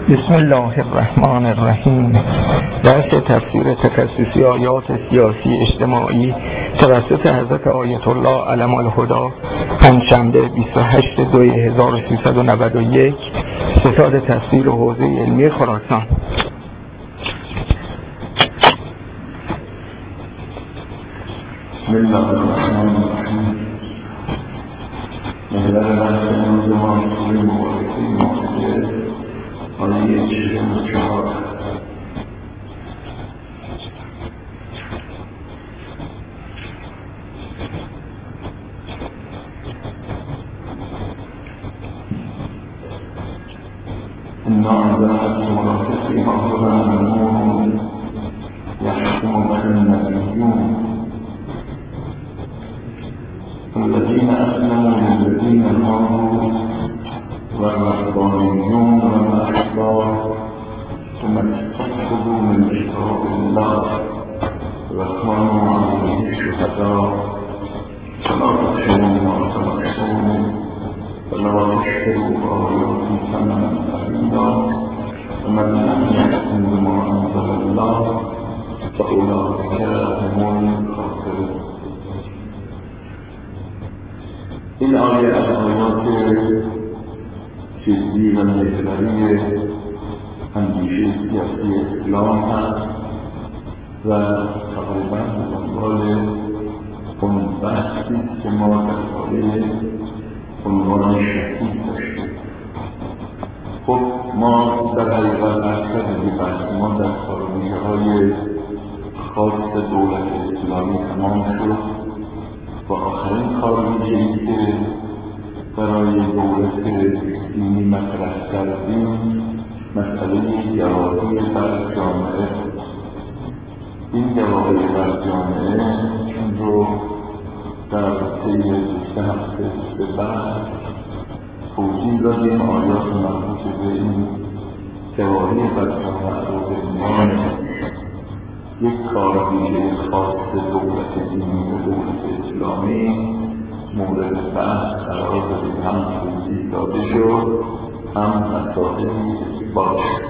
بسم الله الرحمن الرحیم. درس تفسیر تخصصی آیات سیاسی اجتماعی توسط حضرت آیت الله علم الهدی، پنجشنبه 28/2/1391، ستاد تفسیر حوزه علمی خراسان. بسم الله الرحمن الرحیم. محور بحث امروز ما سوره مبارکه مائده آیه 44. إنا أنزلنا التوراة فيها هدى ونور يحكم بها النبيون الذين أسلموا للذين هادوا والرهبانيون والأحبار ومن اتخذوا من كتاب الله وكانوا عليه شهداء فلا تخشوا الناس واخشوني ولا تشتروا بآياتي ثمنا قليلا ومن لم يحكم بما أنزل الله فأولئك هم الخاسرون. این آیه از آیات چیزی و محوری اندیشه سیاسی اسلام هست و تقریبا دنبال اون بحثی که ما درباره عنوان شهید داشتیم. خب ما در حقیقت اکثر بحث ما در کارنامه‌های خاص دولت اسلامی تمام شد و آخرین کارنامه‌ای که برای دولت دینی مطرح کردیم مسئله جوابی بر جامعه. این جوابی بر جامعه چون رو در طی 2 هفته به بعد توضیح دادیم. آیات مربوط به این جوابی بر جامعه رو به عنوان یک کارنامه خاص دولت دینی و دولت اسلامی مورد بحث قرار دادیم، هم توضیح داده شد هم مسائلی اثبات شد.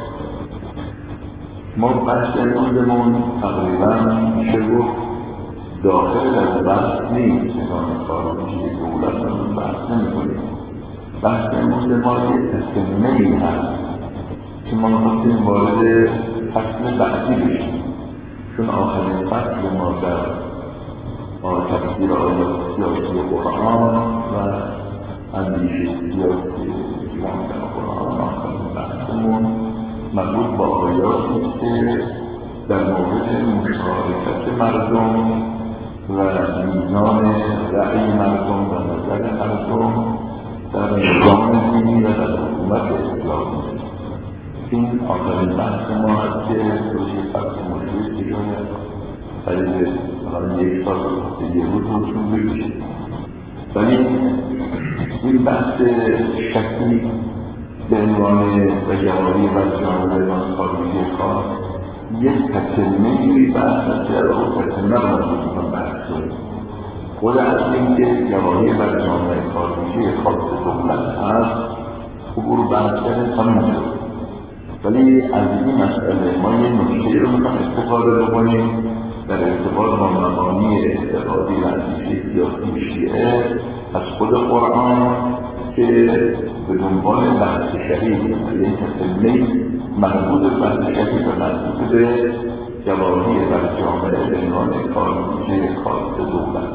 ما بحث امروزمون تقریبا میشه گفت داخل از بحث نیست، چون کارنامه دولت رو بحث نمی‌کنیم. بحث امروز ما یک تسمه‌ای هست که ما می‌خواستیم وارد فصل بعدی بشیم، چون آخرین فصل ما در تفسیر آیات سیاسی قرآن و اندیشه سیاسی اسلام در قرآن آخرین بحثمون مربوط با آیاتی که در مورد مشارکت مردم و میزان رأی مردم و نظر مردم در نظام دینی و در حکومت اسلامی. این آخرین بحث ما هست که روی فصل مشهور که شاید برای یک سال یه روز روشون بگیشید. ولی این بحث شکلی به عنوان جوابی و جامعه و کارنامه خاص یک تکلمه‌ای بحث هست که از اون تکلمه رو می‌تونم بحث کنیم. خود از این که جوابی و جامعه کارنامه خاص دولت هست عبور بحث کرده تمام شد. ولی از این مسئله ما یه نکته رو می‌خوام استفاده بکنیم در ارتباط با مبانی اعتقادی و اندیشه سیاسی شیعه از خود قرآن که به دنبال بحث شهید، این تسمه مربوط به بحث شهید و مربوط به جوابی بر جامعه به عنوان کارنامه خاص دولت.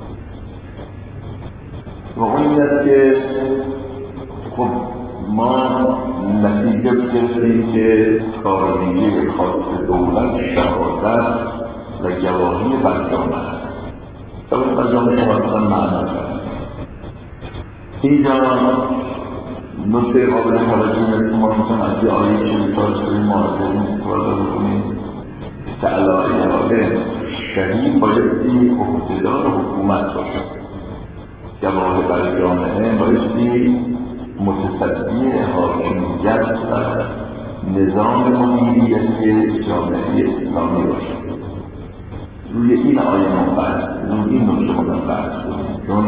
و اون این است که خب ما نتیجه بگیریم که کارنامه خاص دولت شهادت و جواهی بر جامعه است. جواهی بر جامعه شهادت معنا کرد. اینجا نکته قابل توجه ما میتونم از یه آیه که مثال سوره مائده استفاده بکنیم که علاوه شهید بایستی عهدهدار حکومت باشد. جواهی بر جامعه بایستی متصدی حاکمیت و نظام مدیریتی جامعه اسلامی باشد. روی این آیه ما بحث روی این نکته ما بحث کنیم، چون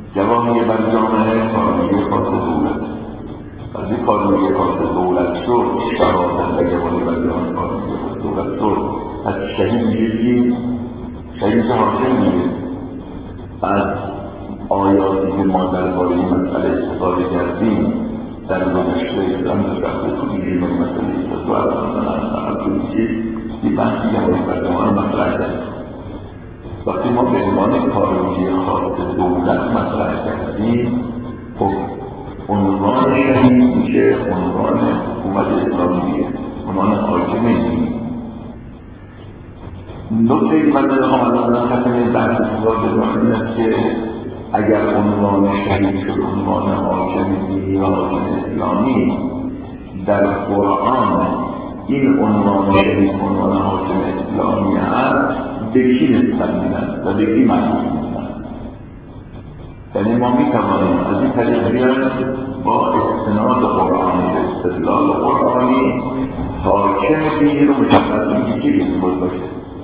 جوامع بر جامعه کارنامه خاص دولت وقتی کارنامه خاص دولت شد بگیم شهید حاکم میگه از آیاتی که ما درباره این مسئله استفاده کردیم در گذشته اسلام رفته کنیم مسئله استفاده این بحثی که باید برای مطرح کرد. وقتی ما به عنوان کارگری خاص دولت مطرح کردیم خب عنوان شهید میشه عنوان حکومت اسلامیه، عنوان حاکم دینی. نکته که من دارم الان خطمه بحث استفاده این است که اگر عنوان شهید شد عنوان حاکم دینی و حاکم اسلامی در قرآن این عنوان شهید عنوان حاکم اسلامی هست به کی نسبت میدن و به کی محبوب میدن؟ یعنی ما میتوانیم از این طریق بیایم با استناد قرآنی و استدلال قرآنی حاکم دینی رو مشخص کنیم که میتونه باشه.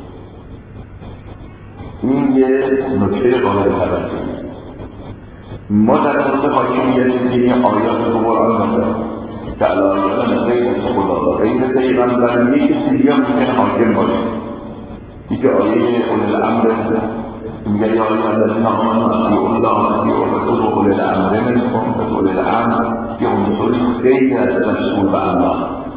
این یه نکته قابل توجه. ما در مورد حاکمیت دینی آیات قرآن داریم که علایان غیر خدا و غیر پیغمبر یک کسی دیگه ممکن حاکم باشه. یک آیه اول الامر میگه یا ایها الذین آمنوا اطیعوا الله و اطیعوا الرسول و اول الامر منکم. اول الامر یه عنصری غیر از رسول و الله.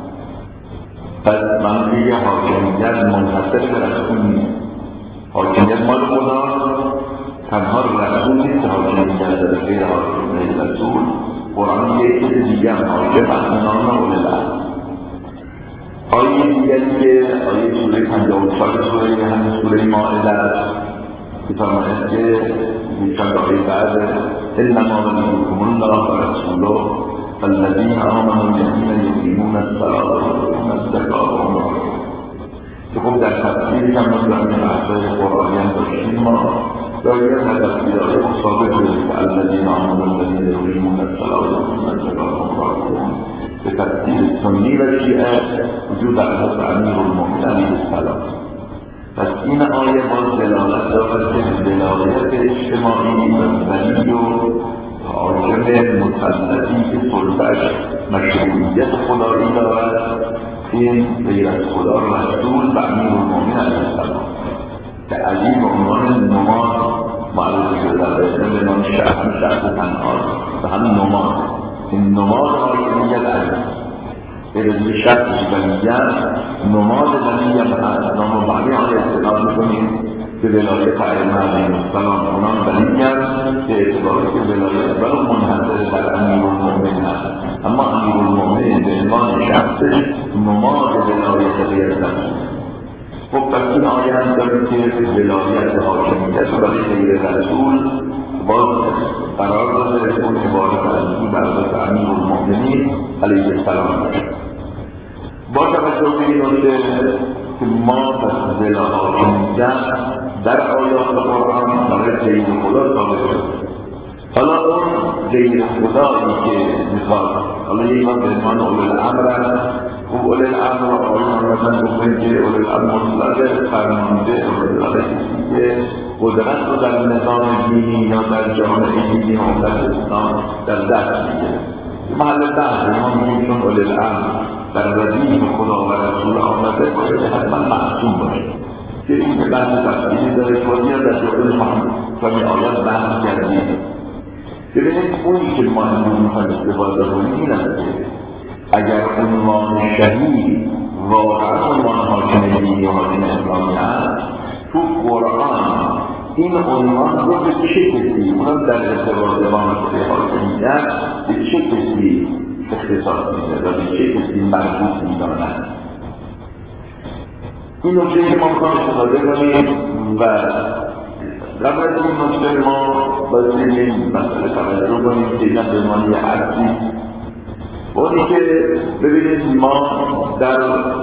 پس من میگه حاکمیت منحصر به رسول نیست. حاکمیت مال خدا، تنها رسول نیست حاکمیت در غیر حاکمیت رسول. قرآن یک کسی دیگه هم حاکم از نام اول الامر. آیه دیگری که آیه سوره 54 سوره همین سوره مائده است که فرماید که چند آیه بعد انما وليكم الله ورسوله والذین آمنوا الذین یقیمون الصلاة ویؤتون الزکاة و هم راکعون. که خب در تفسیر هم من در بحث‌های قرآنی هم داشتیم ما داریم از تفسیرهای ثابت شده که الذین آمنوا الذین یقیمون الصلاة ویؤتون الزکاة و هم راکعون به تفسیر سنی و شیعه وجود در حضرت امیرالمؤمنین علیه السلام. پس این آیه باز دلالت دارد که ولایت اجتماعی و ولی و حاکم مسلطی که سلطه‌اش مشروعیت خدایی دارد این غیر از خدا رسول و امیرالمؤمنین علیه السلام که علی به عنوان نماد معرفی شده در اسلام به نام شخص تنها و هم نماد. این نماد حاکمیت علی به شخص ولیت نماد ولیت هست. نام بعدی آن استناد میکنیم که ولایت ائمه علیهم السلام اونان ولیت که اعتباری که ولایت بر منحصر در امیرالمؤمنین هست، اما امیرالمؤمنین به عنوان شخصش نماد ولایت غیر رسول. خب پس این آیه هم داریم که ولایت حاکمیت برای غیر رسول باز قرار داده اون عبارت از این برای امیرالمؤمنین علیه السلام. با توجه به این نکته که ما پس حاکمیت در آیات قرآن برای غیر خدا ثابت شده. حالا اون غیر خدایی که میخواد حالا یک وقت به عنوان اول الامر است. خب اول الامر و آیان مثلا گفتن که اول الامر مطلق فرمانده اول که قدرت رو در نظام دینی یا در جامعه دینی و در اسلام در دست میگیره. محل بحث ما میگیم چون اول الامر در ردیف خدا و رسول آمده باید حتما معصوم باشه که این که بحث تفصیلی داره کلیه در جواب فهمی آیات بحث کردیم. ببینید اونی که ما امروز میخوایم استفاده کنیم این است که اگر عنوان شهید واقعا عنوان حاکم دینی و حاکم اسلامی هست تو قرآن این عنوان رو به چه کسی اونم در ارتباط با مسئله حاکمیت به چه کسی اختصاص میده و به چه کسی مربوط میداند. این نکته که ما میخوایم استفاده کنیم و قبل از این نکته ما باید این مسئله توجه کنیم که این به عنوان یه عرضی اونی که ببینید ما در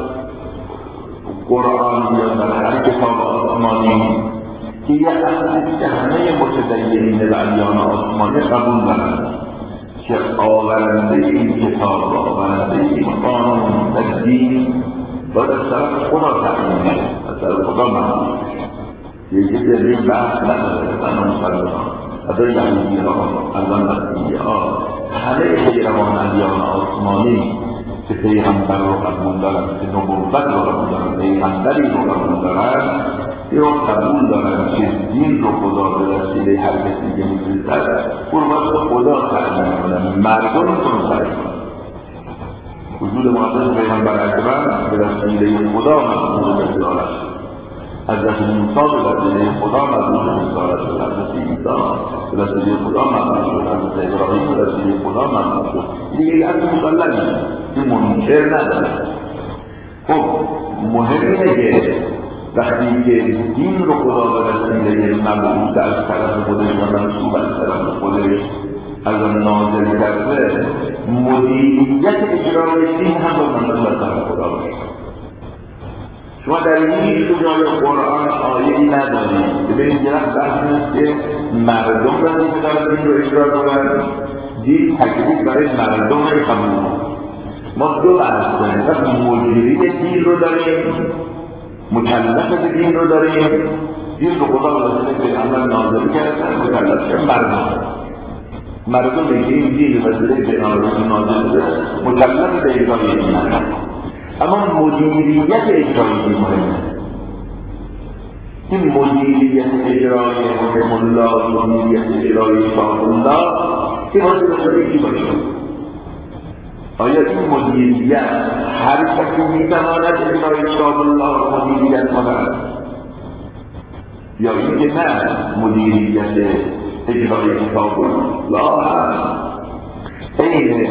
قرآن یا در هر کتاب آسمانی که یه عرضی که همه متدینین و ادیان آسمانی قبول دارند که آورنده این کتاب و آورنده این قانون و دین باید از طرف خدا تعیین میشه، از طرف خدا محمول میشه. یکی دلیل بحث نداره زن و مسلمان ادای یهودی ها ازان مسیحی ها همه غیروان ادیان آسمانی که پیغمبر رو قبول دارن که نبوت رو قبول دارن پیغمبری رو قبول دارن یا قبول دارن که دین رو خدا به وسیله هر کسی که می‌فرستد اون واسه خدا تعیین کنن، مردم رو تعیین کنن. وجود معظم پیغمبر اکرم به وسیله خدا مقبول به رسالت، حضرت موسی به وسیله خدا مقبول به رسالت، حضرت عیسی به وسیله خدا مقبول شد، حضرت ابراهیم به وسیله خدا مقبول شد. دیگه یه اصل مسلمی این منکر نداره. خب مهم اینه که وقتی که دین رو خدا به وسیله مبعوث از طرف خودش و منصوب از طرف خودش از آن نازل کرده، مدیریت اجرای دین هم با منصوب از طرف خدا باشه. شما در این جای قرآن آیه‌ای ندارید به این جهت بحث نیست که مردم وظیفه دارن دین رو اجرا کنن، دین تکلیف برای مردم قبول. ما دو بحث داریم، مدیری دین رو داریم، مکلف دین رو داریم. دین رو خدا به وسیله پیغمبر نازل کرده، مکلف شدن مردم که این دین به وسیله پیغمبر نازل شده مکلف به اجرای دین هستند. اما مدیریت اجرای دین مهمه. این مدیریت اجرای حکم الله، مدیریت اجرای شاه الله، این واسه چی باشه؟ آیا این مدیریت هر کسی میتواند اجرای شاه الله را مدیریت کند؟ یا اینکه نه، مدیریت اجرای کتاب الله این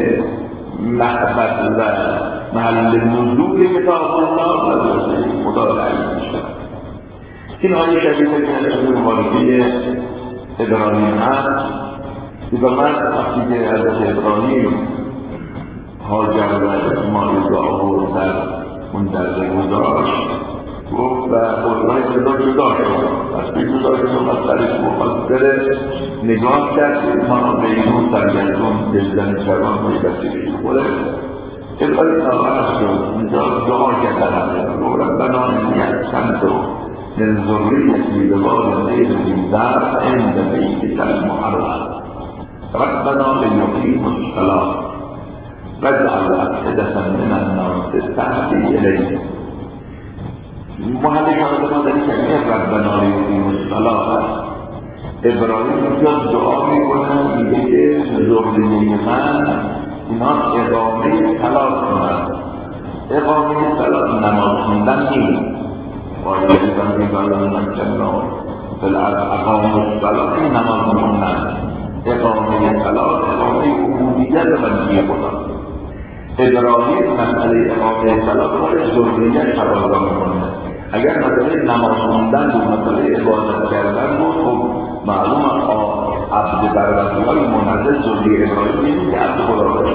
محبت و محل نزول کتاب الله و خدا تعیین می‌شود. این آیه شبیه که مبارکه ابراهیم هست که من وقتی که حضرت ابراهیم هاجر و اسماعیل را آورد در اون درجه گذاشت گفت و قربانی جدا شد، از پیش جدا شد و مطلعش مخاطره نگاه کرد که ما به این سرگردون دلزن شروان های بسیاری خوره ابراهیم ناراحت شد، اینجا دعا کردن و ربنا انی اسکنت من ذریتی بواد غیر ذی زرع عند بیتک المحرم ربنا لیقیموا الصلاة واجعل أفئدة من الناس تهوی الیهم. محل شاهد ما در این کلمه ربنا لیقیموا الصلاة ابراهیم اینجا دعا میکنه، میگه که ذریه من اینا اقامه صلاة کنند. اقامه صلاة نماز خوندن نیست. وایلیزن میگالن مکننا اقامه الصلاة این نماز خوندن. اقامه صلاة اقامه عبودیت بندگی خدا. ابراهیم مسئله اقامه صلاة رو ذریه قرار میکنه. اگر مسئله نماز خوندن و مسئله عبادت کردن بود، خب معلوم عبد برورهای منزل ذریه ابراهیم نیست که عبد خدا باشه.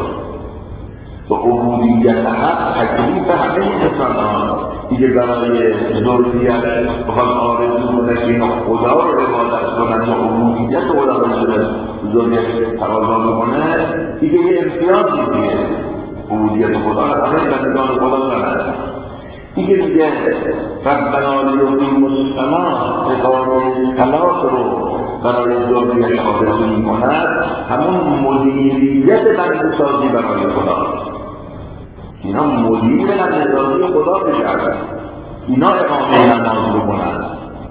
و عبودیت حق تکلیف همه انسان‌ها دیگه برای ذریه بخواد آرزو کنه که اینا خدا رو عبادت کنن و عبودیت خدا باشه ذریه تقاضا میکنه، دیگه یه امتیازی دیگه عبودیت خدا رو همه بندگان خدا دارن. دیگه ربنا لیقیموا الصلاة اقامه صلاة رو برای ذریه آرزو میکند، همون مدیریت بنده‌سازی برای خدا. اینا مدیر بنده‌سازی خدا بشن، اینا اقامه نماز رو کنند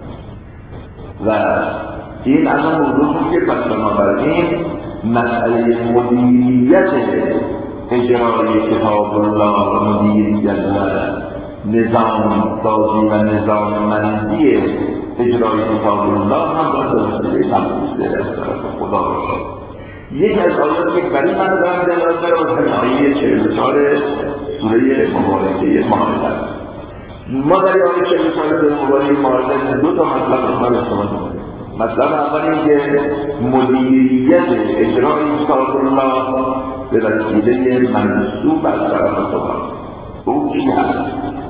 و این الان موضوع که پس بنابراین مسئله مدیریت اجرای کتاب الله و مدیریت نظام سازی و نظام مندی اجرای کتاب الله هم باید وسیله مقبوله از طرف خدا باشه. یکی از آیات که برای من دارم دلالت داره و آیه 44 سوره مبارکه مائده. ما در آیه 44 سوره مبارکه مائده دو تا مطلب اول استفاده می‌کنیم. مطلب اول این که مدیریت اجرای کتاب الله به وسیله منصوب از طرف خدا. او چی هست؟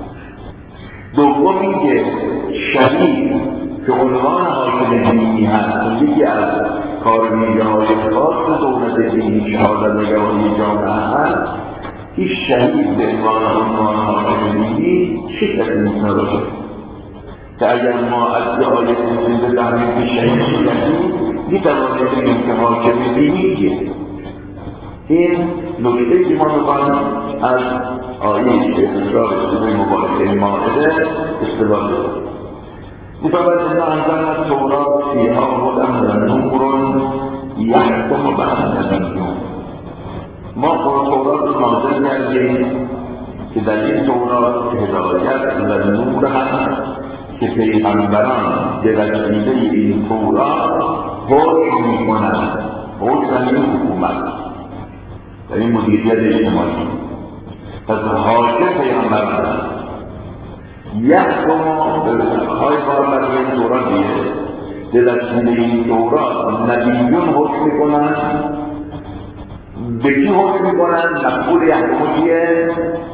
دوم این که شهید که عنوان حاکم دینی هست، یکی از کارنامه‌های خاص دولت دینی شهادت نگهبانی جامعه هست، این شهید به عنوان حاکم دینی چه کسی میتونه باشه؟ که اگر ما از یه آیه کنیم بفهمیم که شهید میتوانیم بگیم که حاکم دینی که این نکته که ما میخوایم از آیه 44 سوره مبارکه مائده استفاده کنیم. می‌فرماید ان انزلنا التوراة فیها هدی و نور یحکم بین النبیون. ما تورات رو نازل کردیم که در این تورات هدایت و نور هست که پیغمبران به وسیله این تورات حکم می‌کنند. حکم یعنی حکومت، در این مدیریت اجتماعی. پس حاکم پیغمبران هست. یحکم های کار برای این تورات به وسیله این تورات نبیون حکم می‌کنند. به کی حکم می‌کنند؟ مفعول یحکم کیه؟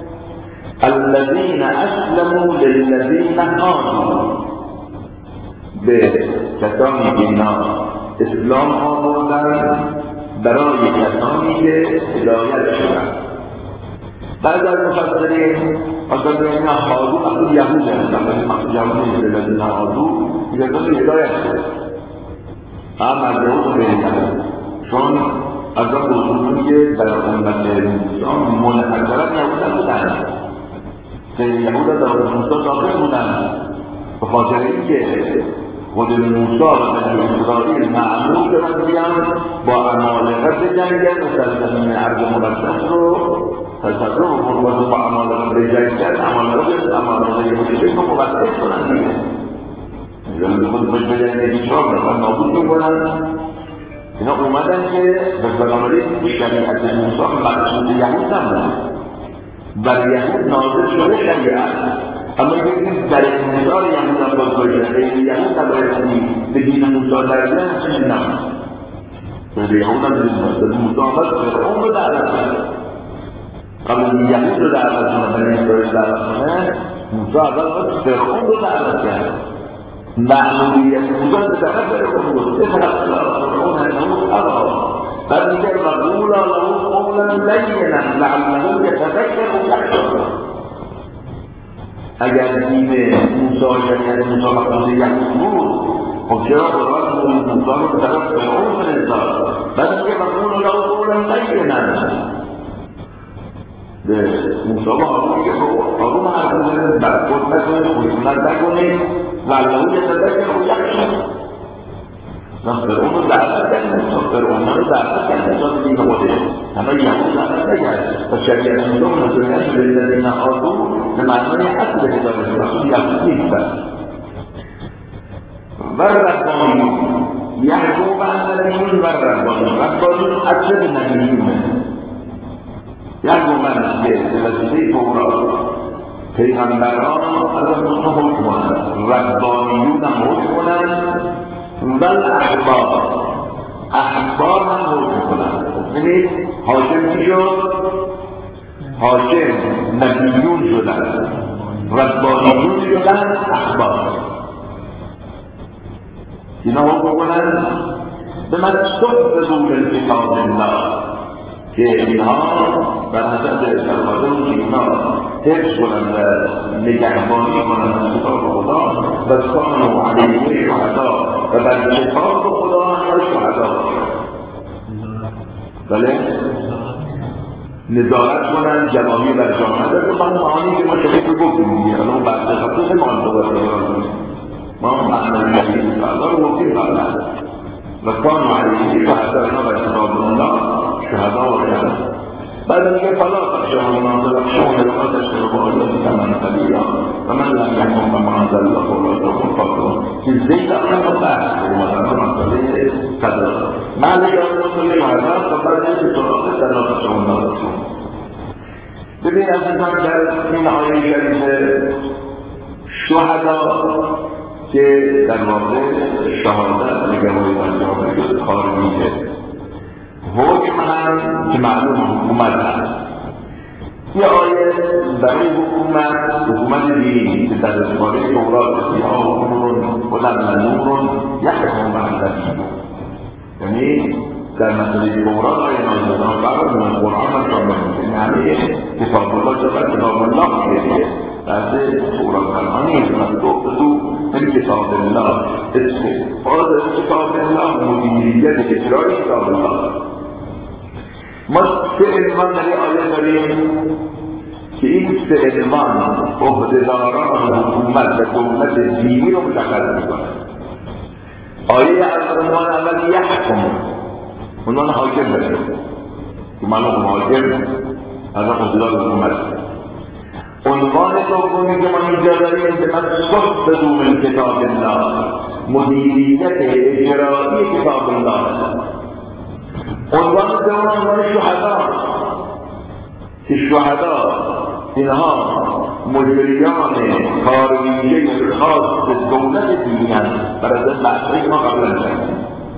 الذين اسلموا للذين هادوا، به کسانی که اینا اسلام آوردن برای کسانی که هدایت شدند. بعضی از مفسرین اصلا به اینا هادو اصلا یهود هستند، یهود للذین هادوا یهود هدایت شد. اما از یهود بهتره، چون از آن بزرگی که در امت موسی منحصرا یهود بودند که یهود در موسی داخل بودند، به خاطر اینکه خود موسی و بنی اسرائیل معمول شدند بیان با عمالقه بجنگن و سرزمین ارض مقدس رو تصرف و با عمالقه بجنگن. عمالقه مشرک رو مبطل کنند دیگه، یعنی خود بجنگن بیچار رو نابود میکنند. اینا اومدن که به بنابراین شریعت موسی مقصود یهود نبود، بر یهود نازل شده شریعت، اما بگیم در انحصار یهود هم باز باشه، غیر یهود هم بایستی به دین موسی در بیان چیزی نمید. غیر یهود هم به موسی آمد فرعون رو دعوت کنه، قبل یهود رو دعوت کنه، بنی اسرائیل دعوت کنه، موسی اول فرعون رو دعوت کرد. معمولیت موسی به طرف فرعون بود، فرعون انه ابا، بعد میگه وقولا له قولا لینا لعله یتذکر و یخشی. اگر دین موسی شریعت موسی مقصود یهود بود، خب چرا قرآن موسی رو به طرف فرعون فرستاد؟ بعد میگه وقولا له قولا لینا. موسی با هارون میگه هارون حرف بزنید، برخورد نکنید، خشونت نکنید، لعله یتذکر و یخشی. فرعون رو دعوت کرد، فرعون رو دعوت کرد نسبت دین خودش، همه یهود دعوت نکرد. و شریعت موسی نزولیت به للذین هادوا به معنای اصل هدایت رسول یهود نیستند. و ربانیون یحکم بین النبیین و ربانیون اصل نبیونه، یحکم بین به وسیله تورات پیغمبران از اونها حکم کنند، ربانیون هم حکم کنند و احبار هم حکم کنند. ببینید حاکم چی شد؟ حاکم نبیون شدن، ربانیون شدن، احبار اینا حکم کنند به مستحفظوا من کتاب الله، که اینها بر حسب فرماده بود که اینها حفظ کنند و نگهبانی کنند از کتاب خدا و کانوا علیه شهدا و بر کتاب خدا هم شهدا باشند. بله؟ نظارت کنند، جوابی بر جامعه و من معانی که ما شکل رو گفتیم دیگه، الان بعد خطوط ما انتظار رو ما معنی نبیل شهدا رو گفتیم قبلا و کانوا علیه شهدا اینا بر کتاب الله شهدا باشند. بعد میگه فلا تخشوا الناس واخشوني ولا تشتروا بآياتي ثمنا قليلا ومن لم يحكم بما انزل الله فاولئك هم الفاسقون. که زید اصلا بحث مثلا مسئله قدر معنی مسئله مردم و بعد اینکه سراغ فلا تخشوا الناس. ببین عزیزان در این آیه شریف شهدا که در واقع شهادت نگهبانی بر جامعه کار میشه، حکم هم که معلوم حکومت هست. یه آیه برای حکومت دینی که در اسفاره تورات فیها نور هدی و نور یحکم بین النبیین، یعنی در مسئله تورات آیه نازل شده فقط من قرآن هم شامل میشه، یعنی کتاب الله شده کتاب الله میشه بعد تورات قرآنی مصدوق تو من کتاب الله، استفاده از کتاب الله، مدیریت اجرای کتاب الله. ما سه عنوان در این آیه داریم که این سه عنوان عهدهداران حکومت و دولت دینی رو مشخص میکنه. آیه از عنوان اول یحکم، عنوان حاکم بشه که معلوم حاکم از عهدهدار حکومت. عنوان دومی که ما اینجا داریم که من صحبت من کتاب الله، مدیریت اجرایی کتاب الله. عنوان دوم عنوان شهدا که شهدا اینها مجریان کارویژه خاص دولت دینی هستند. برای از بحثی ما قبلا کردیم.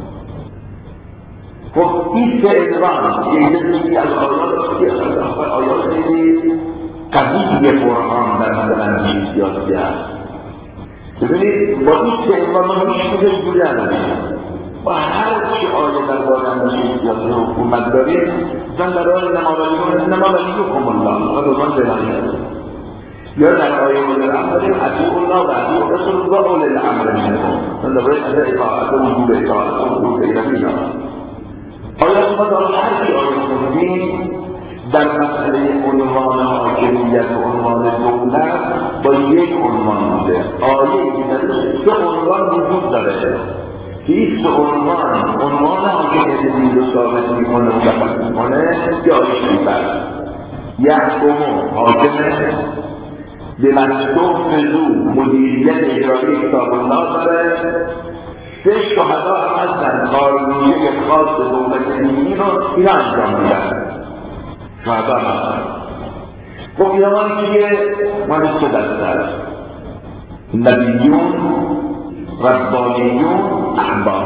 خب این سه عنوان یکی از آیات قوی قرآن در مثلا سیاسی هست. ببینید با این سه عنوان ما هیچ چیز جوری نداریم. با هر چی آیه در باره سیاسی حکومت داریم مثلا در آیه نماولیکم الله و دومان بلانیت، یا در آیه اول الامر داریم اطیعوا الله و اطیعوا الرسول و اول الامر منکم، مثلا در آیه اطاعت و وجوب اطاعت و وجوب الهی. آیات ما در هر چی آیه خوندیم در مسئله عنوان حاکمیت و عنوان دولت با یک عنوان بوده. آیه که در سه عنوان وجود داره که این سه عنوان حاکمیت دین رو ثابت میکنه و مشخص میکنه که آیه شریفه است. یحکم حاکمه، به مستحفظو مدیریت اجرایی کتاب الله داره. سه شهدا هم هستن کارویژه خاص دولت دینی رو اینا انجام میدن. شهدا هستن. خب اینا مال چه دسته هست؟ نبیون، ربانیون، احبار.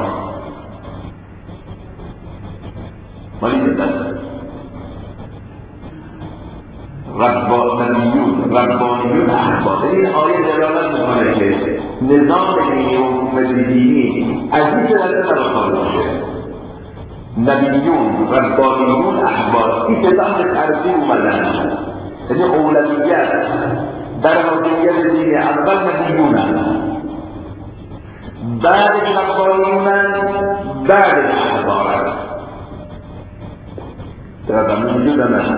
مال چه دسته؟ ربانیون، احبار. این آیه دلالت میکنه که نظام دینی و حکومت دینی از این دسته برخواد میشه. نبیون، ربانیون، احبار. این سه به ترتیب اومدن. یعنی اولویت در حاکمیت دینی اول نبیونن، بعدش ربانیونن، بعدش احبارن. در اینجا دارن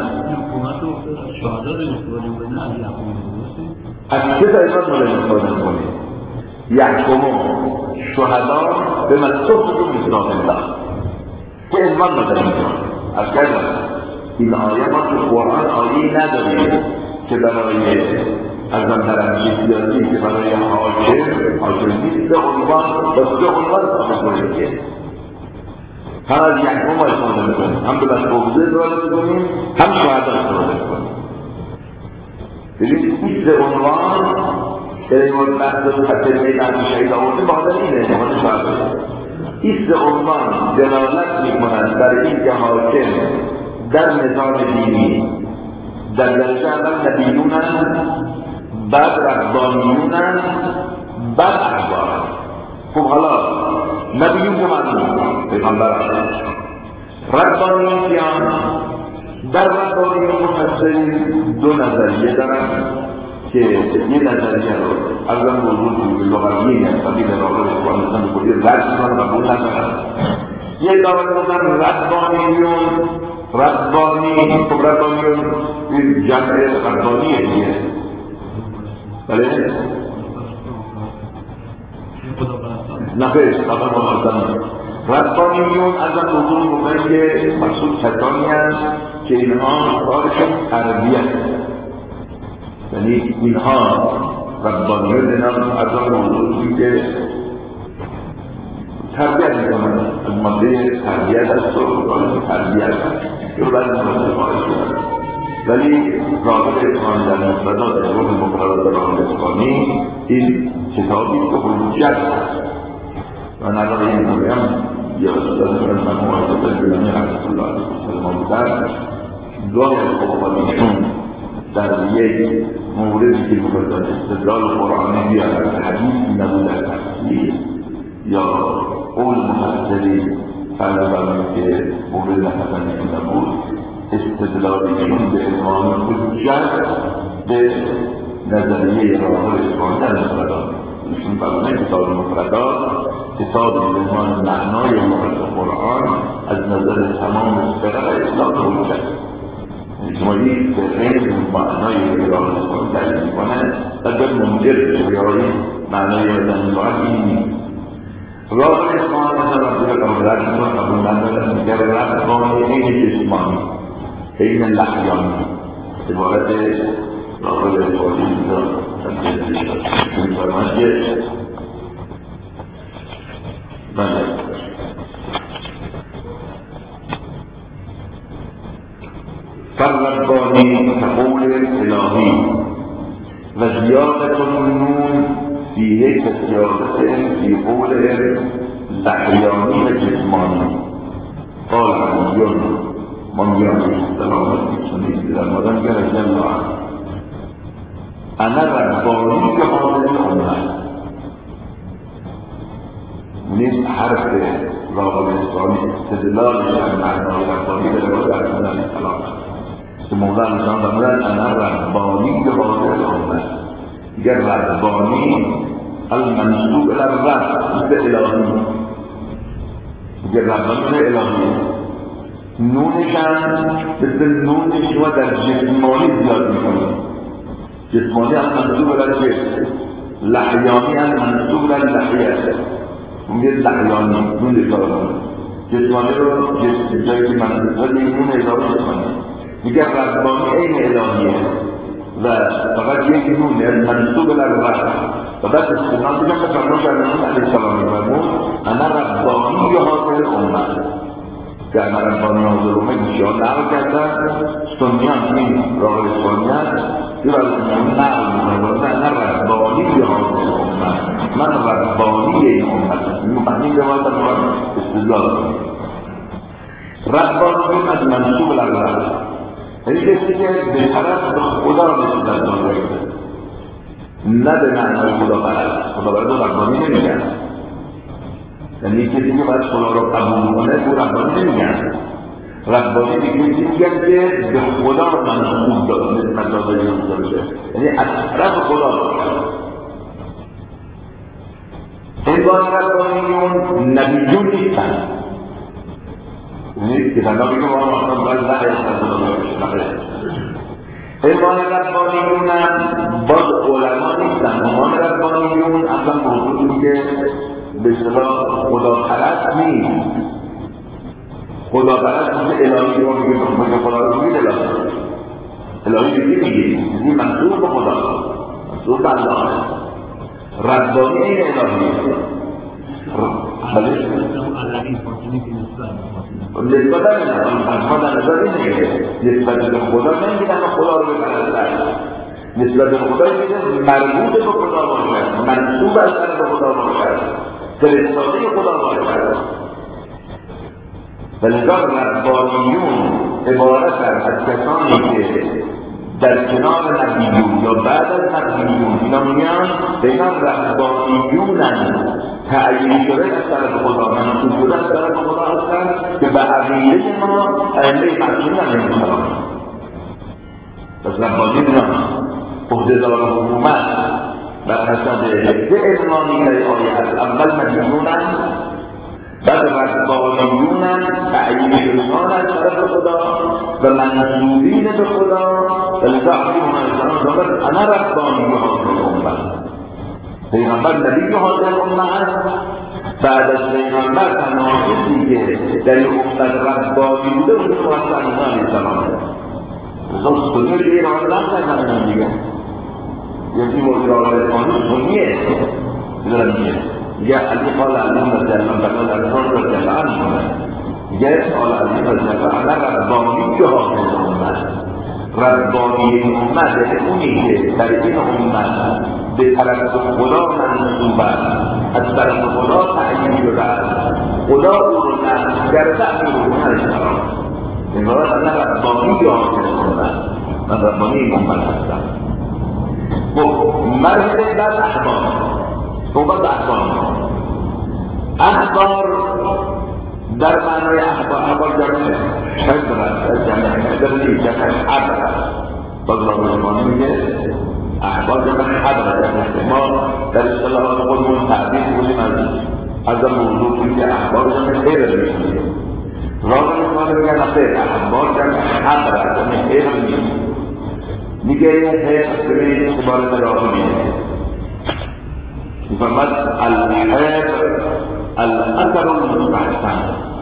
از چه طریقات مالا استفاده میکنیم؟ یحکمون شهدا به مستحفظو من کتاب الله که عنوان نداریم. از کردن این آیه ما تو قرآن آیه نداریم که برای از منطرمی سیاسی که برای حاکم نیست به عنوان ثابت کنیم که هم از یحکم استفاده میکنیم، هم به مستحفظو استفاده میکنیم، هم شهدا استفاده میکنیم. ببینید این سه عنوان که این بحث حتی میدن شهید آورده بادر اینه عنوان شهدا. این سه عنوان دلالت میکنند بر این که حاکم در نظام دینی در درجه اول نبیونند، بعد ربانیونند، بعد احبارند. خب حالا نبیون که معلوم پیغمبران، ربانیون کیان؟ در ربانیون مفسرین دو نظریه دارن که یه نظریه رو از آن موضوع لغوی نسبی در آقای اخوانستان بکنی رسمان قبول ندارن. یه دارن بودن ربانیون این جمع ربانیه دیگه، بله؟ نخیر قبل ممارزن ربانیون از آن موضوع بکنی که مقصود کسانی هست که اینها کارشون تربیت، یعنی اینها ربانیون اینا از آن موضوعی که تربیت میکنن، از ماده تربیت هست و تربیت هست که رو باید مورد خواهد شدن. ولی رابط اخوان در مفردات روح مقررات رابط اخوانی این کتابی که حجت هست و نظر این نویم یا استاد فرمان معاید بلانی رحمت الله علیه وسلم بودن. گاهی از اخوانیشون در یک موردی که مقدار استدلال قرآنی بیارد حدیثی نبود در تفسیر یا قول محسری فرض برمی که مورد حسنی نبود، استدلالیشون به عنوان حجت به نظریه راه اخوان در مفردات ایشون فرمودن کتاب مفردات کتاب به عنوان معنای مفرد قرآن از نظر تمام فرق اسلام حجت. شما یک غیر معنای راه اسلامی تعریف میکنن و به منجر بشه بیایی معنای راه این نیست. راه اسلامی مثلا رفت قبولت میکنه قبولت میکنه میگه رفت قانون این جسمانی این لحیانی عبارت راه اسلامی میکنه که فالربانی كقول الإلهي وزيادة النون فيه كزيادة في قولهم لحياني وجسماني قال علي من يعني سلامة سنيد إلى المدن رضي الله عنه أنا رباني كهذه الأمة من حرف راه الإسلامي استدلال عن معنى رباني لرواية عن السلام مولانا جان فرمودن انا ربانی به حاضر الامت. دیگر ربانی المنسوب الى الرب به الهی، دیگر ربانی به الهی نونشان مثل نون شما در جسمانی زیاد میکنید. جسمانی هم منسوب الى جسم، لحیانی هم منسوب الى لحیه، میگه لحیانی نون اضافه جسمانی رو جایی که منسوب الى نون اضافه کنید. دیگر ربانی این الهیه و فقط یک نونه منسوب الالرب و بعد استناد دیگر که فرموش علمان علیه السلام فرمود انا ربانی حاضر امت که انا ربانی حاضر امت میشه نقل کردن سنیان این راه اسلامیت دیر از نقل میکنه انا ربانی حاضر امت من ربانی این امت معنی روایت استدلال ربانی از منسوب الالرب این کسی که به طرف به خدا نسبت داده نه به معنای خدا برد. خدا برد و ربانی نمیگن، یعنی کسی که باید خدا رو قبول کنه او ربانی نمیگن. ربانی میگن که به خدا منسوب داده نسبت داده بشه، یعنی از طرف خدا باشه. این باید ربانیون نبیون نیستن، یعنی که تنها بگه ما اصلا باید لحیه ایمان ربانیون هم باز علما نیستن. ایمان ربانیون اصلا موضوعی که به اصطلاح خدا پرست نیست. خدا پرست مثل الهی رو میگه خدا رو میگه الهی میگه منصوب به خدا، منصوب به الله. ربانی این الهی نسبت در نظر اینه نسبت به خدا نمیدن خدا رو بپرستن، نسبت به خدا میدن مربوط به خدا باشد، منصوب از طرف خدا باشد، فرستاده خدا باشد. ولذا ربانیون عبارت از کسانی که در کنار نبیون یا بعد از نبیون اینا میان به اینا ربانیونن، تعیین شده از طرف خدا، منصوب شده از طرف خدا هستند که به عقیده ما ائمه معصومین هم نمی‌شوند. پس ربانیون عهده‌دار حکومت بر حسب سه عنوانی در آیه است. اول نبیونن، بعد ربانیونن تعیین شدگان از طرف خدا و منصوبین به خدا. ولذا حکیم انا ربانی حاضر امت. پیغمبر نبی حاضر امت است. بعد از پیغمبر تنها کسی که در این امت ربانی بوده بود محمد علیه السلام است. سنی دیگه ایران نمی‌کنن دیگه. یکی موضوع آقای اسلامی سنیه. جاء اللي قال عليهم الزمان فقال الأنصار والجماعة جاء قال عليهم الزمان أنا رباني جهاز الأمة رباني الأمة لأني در این امت به طرف خدا منصوب است، از طرف خدا تعیین شده است، خدا او رو نصب کرده امیر السلام. این وقت انا ربانی جهاز الأمة، من ربانی این امت هستم. خب مرحله بعد احبار صحبت احبار در معنای احبار جمعه حضر است، جمعه حضر نیست، جمعه حضر است. باز رابطمانی میگه احبار جمعه حضر است. ما در اصطلاحات خودمون تعبیر کنیم از موضوع که احبار جمعه خیر میشونیم. راوی میکنه بگن خیر احبار جمع حبر حبر نیست میگه این حبر ببینید عبارت راوی میده میفرمد الحبر الاثر المستحسن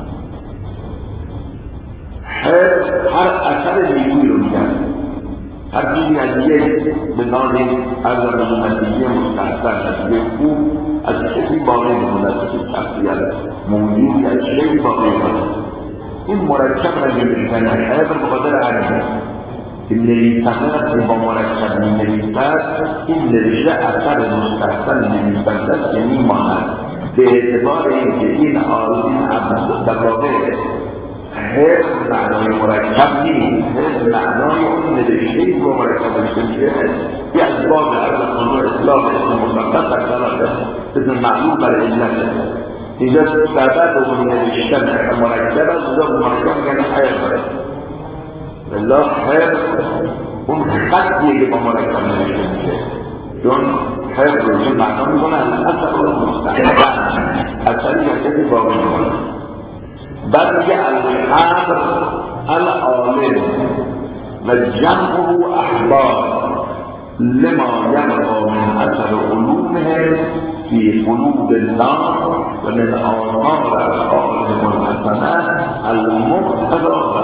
حبر هر اثر نیکویی رو میگن هر چیزی از یک به نام از نتیجه مستحسن نتیجه خوب از کسی باقی میمونه از کسی شخصیت موجودی از شیعی باقی میمونه این مرکب را نمیشن حبر بخاطر همین که نویسنده وقتی با مرکب نویسد این نوشته اثر مستحسن نویسنده که میماند به اعتبار اینکه این آلین در واقع حفظ معنای مرکب نیست حفظ معنای اون نوشته‌ای با مرکب نوشته میشه یه از باب ارزخانه اصلاح اسم مصدق در کلام اسم معلوم برای علت اینجا سبب اون نوشتن مرکب است اونجا مرکب یعنی حفظ والله حفظ اون خطیه که با مرکب نوشته میشه چون حفظ رو چون معنا میکنه اثر رو مستحسن اثری کسی باقی میکنه بعد میگه الحبر العالم و جمعه احبار لما یبقى من اثر علومهم في قلوب الناس و من آثار افعالهم الحسنه المقتضى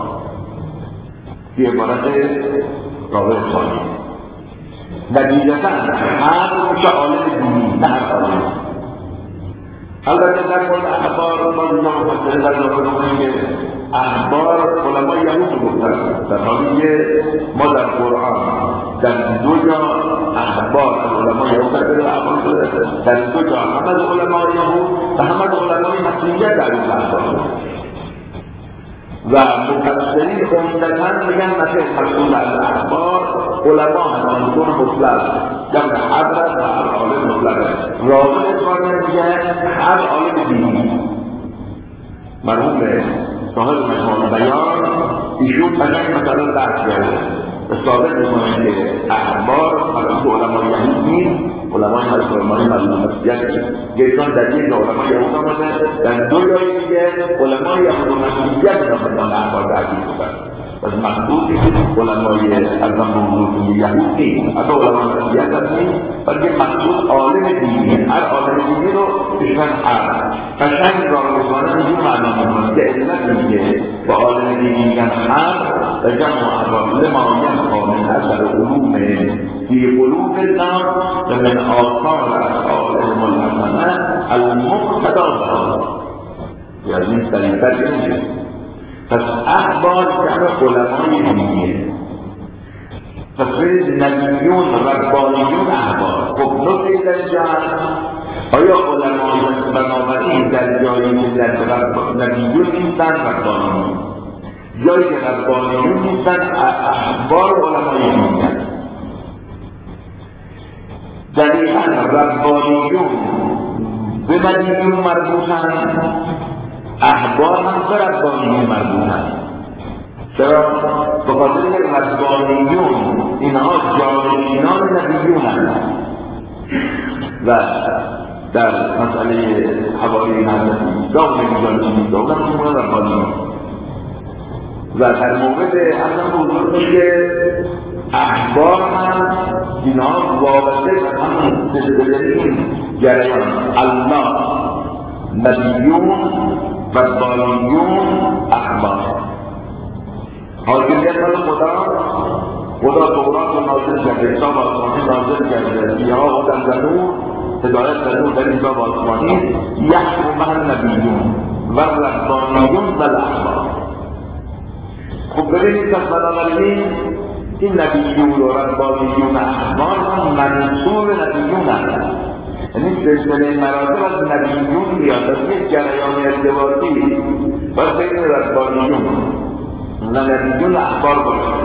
في عبارت راوی ثانی نتیجتا حبر میشه عالم دینی نه هر عالم البته در مورد احبار ما اینجا مفصله در نظر کنیم که احبار علمای یهود گفتن در حالی که ما در قرآن در دو جا احبار از علمای یهود در دو جا هم از علمای یهود و هم از علمای مسیحیت در این احبار و مفسرین عمدتاً میگن مثل مسئول از احبار علما هستند دون مطلق جمع حبر و عالم مطلق راوی اصفهانی میگه هر عالم دینی مرحوم صاحب مجموع بیان ایشون قشنگ مثلا درک کرده ثابت میکنه که احبار مرحوم علمای یهود نیست علمای مسلمانی مسیحیت گیتان در یک علمای یهود آمده در دو جایی میگه علمای یهود و مسیحیت نافتان احبار تعبیر بودن از مخصوصی که علمای از منظور یهود نیست حتی علمای مسیحیت هم نیست بلکه مخصوص عالم دینی هر عالم دینی رو بشن حرم قشنگ راه میکنه اینجور معنا میکنه که علت میگه با عالم دینی میگن حرم و جمع احبار لما یبقى من اثر علوم فی قلوب الناس و من آثار افعالهم الحسنه المقتضى یعنی این سلیقه اینجا پس احبار جمع علمای دینیه پس نبیون ربانیون احبار خب نقطه در جهت آیا علمای بنابراین در جایی که در نبیون نیستن ربانیون جایی که ربانیون نیستن احبار علمای دینیه دقیقا ربانیون به نبیون مربوطن احبار هم به ربانیون مربوطن چرا؟ بخاطر که ربانیون اینها جانشینان نبیون هستند و در مسئله حوالی حضرت داغ نمیجانشینی داغ نمیجانشینی ربانیون و در مورد حضرت بزرگ میگه احبار هم اینها وابسته همون سلسله جریان الله نبیون ربانیون احبار حاکمیت مال خدا تورات رو نازل کرده کتاب آسمانی نازل کرده سیاها و در نور هدایت در نور در این کتاب آسمانی یحکم من نبیون و ربانیون و الاحبار خب ببینید پس بنابراین این نبیون و ربانیون و احبار هم منصوب نبیون هستند یعنی سلسله مراتب از نبیون میاد از یک جریان ارتباطی و بین ربانیون و نبیون احبار باشه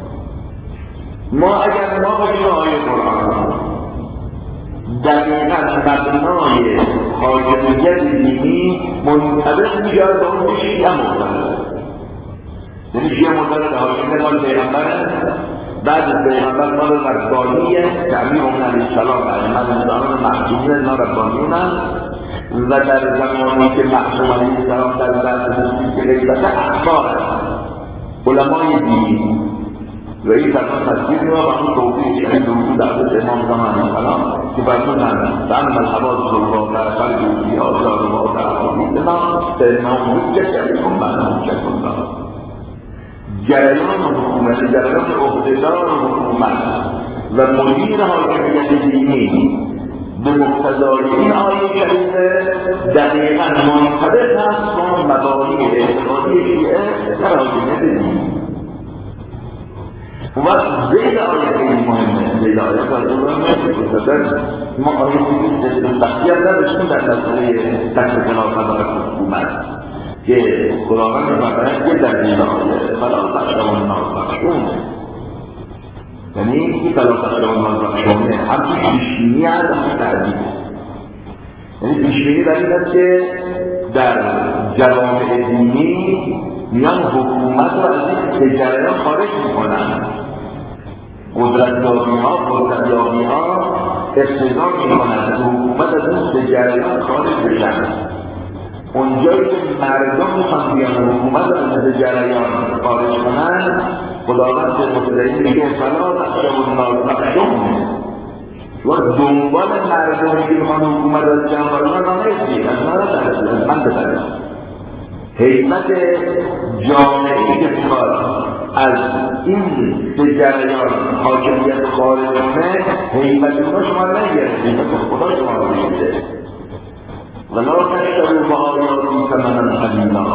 ما اگر ما باشیم آیه قرآن دقیقا مبنای حاکمیت دینی منطبق میشود به اون شیعه معتقد یعنی شیعه معتقد حاکمیت مال پیغمبره بعد از پیغمبر مال ربانیه که امیر علیه السلام ائمه انسانان محجوبین اینا ربانیون هست و در زمانی که معصوم علیه السلام در دست نسید که غیبت اخبار است علمای دینی و این فرمان تصویر را و همون توضیح شهید وجود عبد امام زمان السلام که فرمودند فعلم الحوادث الواقع فالجوزی آزار و آزار حدیثنا فإنهم حجة علیکم بعد حجة الله. جریان حکومت، جریان عهدهدار حکومت و مدیر حاکمیت دینی به مقتضای این آیه کریمه دقیقاً منطبق هست با مبانی اعتقادی شیعه در حاکمیت دینی. و زید آیه خیلی مهمه، زید آیه خیلی مهمه ما آیه خیلی بخیت نداشتیم در مسئله تکس خلافت و حکومت که خداوند می‌فرماید که در زید آیه فلا تخشوا الناس خشونة، یعنی این فلا تخشوا الناس خشونة هم پیشبینی هست هم تعدیل. یعنی پیشبینی در این است که در جوامع دینی میان حکومت را از این جریان خارج میکنند، قدرتیابی ها اقتضا میکنند که حکومت از این جریان خارج بشن. اونجایی که مردم میخوان بیان حکومت را از این جریان خارج کنند، خداوند به مطلعین میگه فلا تخشوا الناس خشونة و دنبال مردمی که میخوان حکومت را از جریان خارج کنند نمیشید، از من را ترسید، از من بترسید. حکمت جامعه‌ای که میخواد از این جریان حاکمیت خارج کنه، حکمت اونا شما نگیرد، حکمت خدا شما رو میگیره. ولا تشتروا بآیاتی ثمنا قلیلا،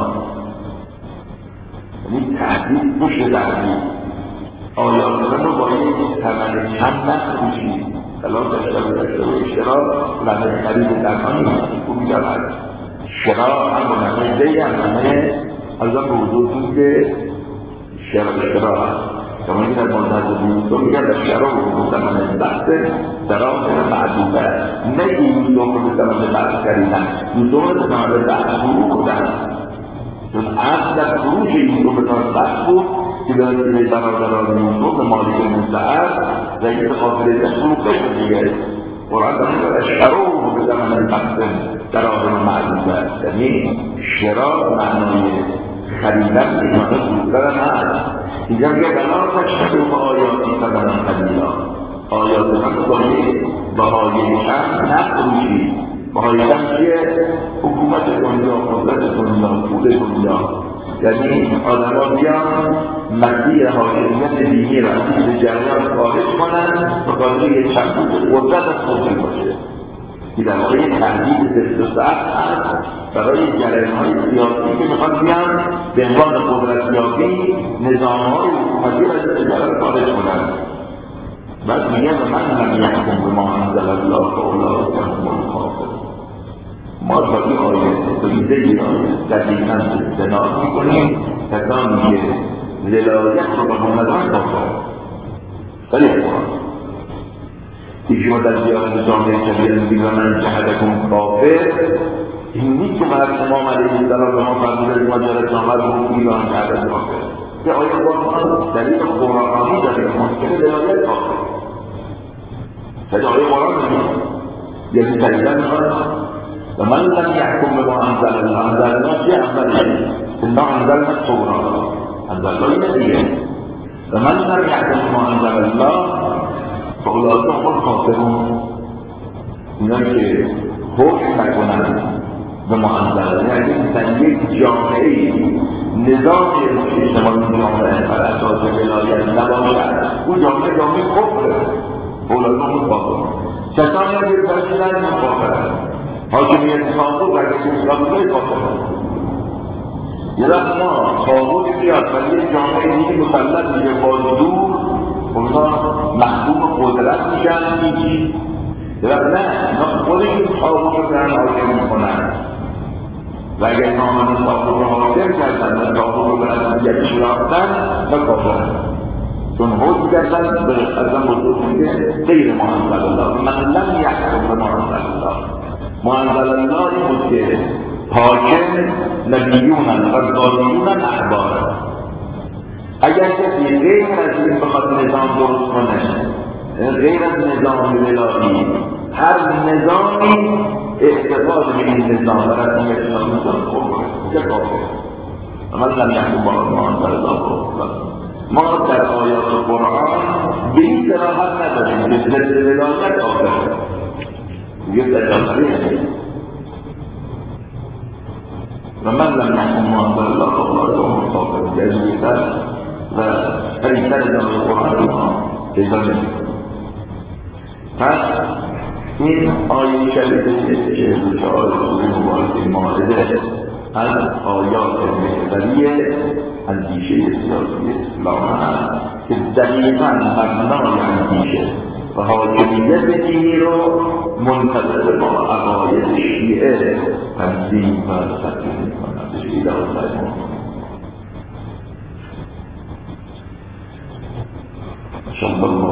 یعنی تهدید پشت تهدید آیات من رو با یک ثمن کم نفروشید. ولا تشتروا اشترا لعنه خرید درمانی خوب میگرد شرا هم بنامه زی هم بنامه از آن بوضوعتون که شرا هست کما این در منتظر بوضوع میگن در شرا بوضوع زمان بحث درام معدوبه نه این بوضوع رو زمان بحث کردن، بوضوع رو زمان بحث فرو بودن، چون اصل در فروش این بوضوع به بحث بود که به وسیله برادران بوضوع به مالک مستعد رئیس قافله دست فروخته شد دیگه. قرآن در شرا به زمان بحث دراهم معدوده، یعنی شرا معنای خریدن ایمانه بودن هست. اینجا میگه بلا تشتروا بآیاتی ثمنا قلیلا، آیات من با یک بهای کم نفروشید. بهای کم چیه؟ حکومت دنیا، قدرت دنیا، پول دنیا. یعنی آدم ها بیان مسیح حاکمیت دینی را از جریان خارج کنند و خاطر یک چند قدرت از خودشون باشه. که در واقع یک تهدید سفت هست برای جریان‌های سیاسی که میخوان بیان به عنوان قدرتیابی نظام‌های حکومتی را از جریان خارج کنند. بعد میگه من لم یحکم بما انزل الله فاولئک هم الکافرون. ما با این آیه تولیده این آیه دقیقاً استناد میکنیم کسانی که ولایت رو به محمدان کافر. ولی که شما در زیاد جامعه کبیر میگید و من جهدکم کافر، این نیست که مرد امام علیه السلام به ما فرموده ما جهد جامعه رو میگید و من جهدکم کافر. که آیه قرآن دلیل قرآنی داره که ممکنه ولایت کافر. فقط آیه قرآن میگید یعنی تقریبا میخواد و من لم یحکم به ما انزل الله، انزل الله چیه؟ انا انزلنا التوراة، انزل الله اینه دیگه. و من لم یحکم به ما انزل الله فاولئک هم الکافرون، اینا که حکم نکنند به ما انزل الله، یعنی مثلا یک جامعه نظام اجتماعی جامعه بر اساس ولایت نباشد، اون جامعه کفره. اولئک هم الکافرون، کسانی هم که پذیرند کافرند، حاکمیت طاغوت و کشورهای کافرند. یه وقت ما طاغوتی بیاد و یک جامعه دینی مسلط میشه با زور، اونها محبوب قدرت میشن میگی. یه وقت نه، اینا خودشون طاغوت رو برن حاکم میکنن و اگر اینا آمدن طاغوت رو حاکم کردن و طاغوت رو برن یکی شرافتن و کافرن، چون حکم کردن به ازم بزرگ میگه غیر ما انزل الله، من لم یحکم به ما انزل الله. ما انزل الله این بود که حاکم نبیونن و ظالمونن احبارن. اگر کسی غیر از این بخواد نظام درست کنه، غیر از نظام ولایی، هر نظامی اعتقاد به این نظام و رسمی اسلام نظام خوب چه کافر اما لم یحکم با ما انزل الله. ما در آیات قرآن به این صراحت نداریم که ضد ولایت کافر یه تجاوزی هست و من لم یحکم ما انزل الله فاولئک هم الکافرون. جزویتر و قریبتر جامعه قرآن ما پیدا نمی‌کنیم. پس این آیه شریفه که روشه‌های سوره مبارکه مائده از آیات محوری اندیشه سیاسی اسلام هست که دقیقاً مبنای اندیشه و حاکمیت دینی رو منطبق با عقاید شیعه تنظیم و تطبیق می‌کند. شیعه الله